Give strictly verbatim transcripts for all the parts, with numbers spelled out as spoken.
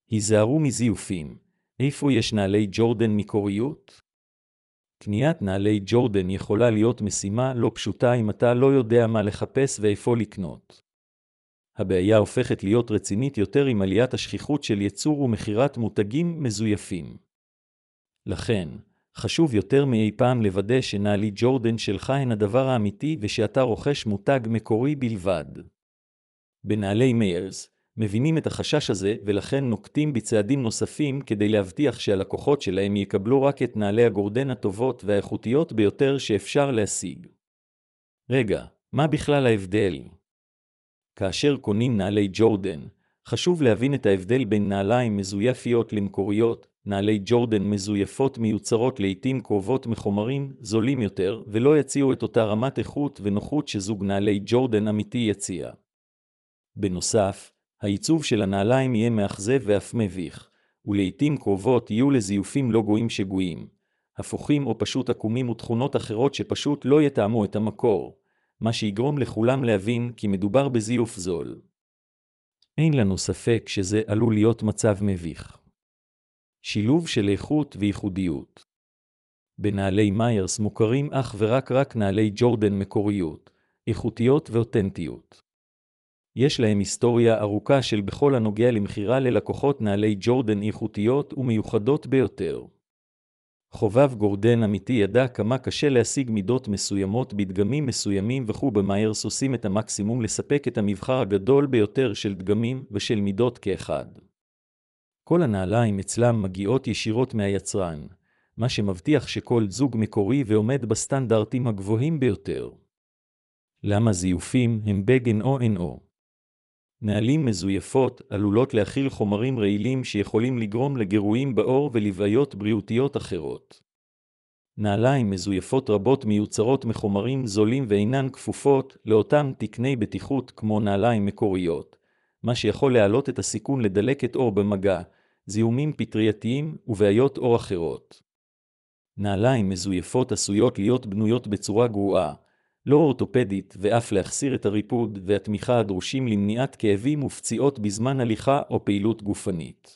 היזהרו מזיופים. איפה יש נעלי ג'ורדן מקוריות? קניית נעלי ג'ורדן יכולה להיות משימה לא פשוטה אם אתה לא יודע מה לחפש ואיפה לקנות. הבעיה הופכת להיות רצינית יותר עם עליית השכיחות של ייצור ומחירת מותגים מזויפים. לכן, חשוב יותר מאי פעם לוודא שנעלי ג'ורדן שלך הן הדבר האמיתי ושאתה רוכש מותג מקורי בלבד. בנעלי מיירס, מבינים את החשש הזה ולכן נוקטים בצעדים נוספים כדי להבטיח שהלקוחות שלהם יקבלו רק את נעלי הגורדן הטובות והאיכותיות ביותר שאפשר להשיג. רגע, מה בכלל ההבדל? כאשר קונים נעלי ג'ורדן, חשוב להבין את ההבדל בין נעליים מזויפיות למקוריות. נעלי ג'ורדן מזויפות מיוצרות לעתים קרובות מחומרים זולים יותר ולא יציעו את אותה רמת איכות ונוחות שזוג נעלי ג'ורדן אמיתי יציע. בנוסף, העיצוב של הנעליים יהיה מאכזב ואף מביך, ולעתים קרובות יהיו לזיופים לא גויים שגויים, הפוכים או פשוט עקומים ותכונות אחרות שפשוט לא יתאמו את המקור, מה שיגרום לכולם להבין כי מדובר בזיוף זול. אין לנו ספק שזה עלול להיות מצב מביך. שילוב של איכות וייחודיות. בנעלי מיירס מוכרים אך ורק רק נעלי ג'ורדן מקוריות, איכותיות ואותנטיות. יש להם היסטוריה ארוכה של בכל הנוגע למחירה ללקוחות נעלי ג'ורדן איכותיות ומיוחדות ביותר. חובב גורדן אמיתי ידע כמה קשה להשיג מידות מסוימות בדגמים מסוימים וכו במיירס עושים את המקסימום לספק את המבחר הגדול ביותר של דגמים ושל מידות כאחד. כל הנעליים אצלם מגיעות ישירות מהיצרן, מה שמבטיח שכל זוג מקורי ועומד בסטנדרטים הגבוהים ביותר. למה זיופים הם בגן או אין או? נעלים מזויפות עלולות להכיל חומרים רעילים שיכולים לגרום לגירויים בעור ולבעיות בריאותיות אחרות. נעליים מזויפות רבות מיוצרות מחומרים זולים ואינן כפופות לאותם תקני בטיחות כמו נעליים מקוריות, מה שיכול להעלות את הסיכון לדלקת עור במגע, זיהומים פטרייתיים ובעיות עור אחרות. נעליים מזויפות עשויות להיות בנויות בצורה גרועה, לא אורתופדית ואף להחסיר את הריפוד והתמיכה הדרושים למניעת כאבים ופציעות בזמן הליכה או פעילות גופנית.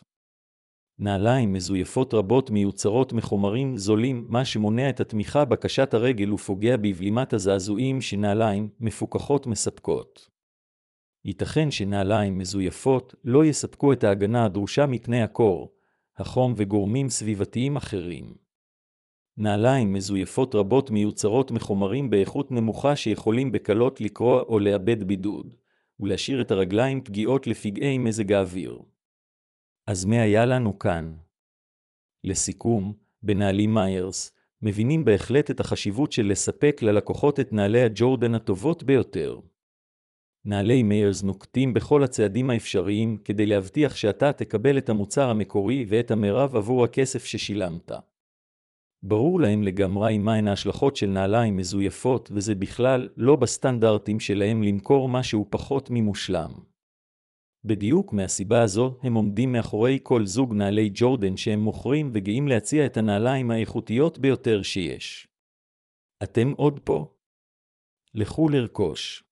נעליים מזויפות רבות מיוצרות מחומרים זולים, מה שמונע את התמיכה בקשת הרגל ופוגע בבלימת הזעזועים שנעליים מפוקחות מספקות. ייתכן שנעליים מזויפות לא יספקו את ההגנה הדרושה מפני הקור, החום וגורמים סביבתיים אחרים. נעליים מזויפות רבות מיוצרות מחומרים באיכות נמוכה שיכולים בקלות לקרוע או לאבד בידוד, ולהשאיר את הרגליים פגיעות לפגעי מזג האוויר. אז מה היה לנו כאן? לסיכום, בנעלים מיירס, מבינים בהחלט את החשיבות של לספק ללקוחות את נעלי הג'ורדן הטובות ביותר. נעלי מיירס נוקטים בכל הצעדים האפשריים כדי להבטיח שאתה תקבל את המוצר המקורי ואת המרב עבור הכסף ששילמת. ברור להם לגמרי מהן ההשלכות של נעליים מזויפות וזה בכלל לא בסטנדרטים שלהם למכור משהו פחות ממושלם. בדיוק מהסיבה הזו הם עומדים מאחורי כל זוג נעלי ג'ורדן שהם מוכרים וגאים להציע את הנעליים האיכותיות ביותר שיש. אתם עוד פה? לכו לרכוש.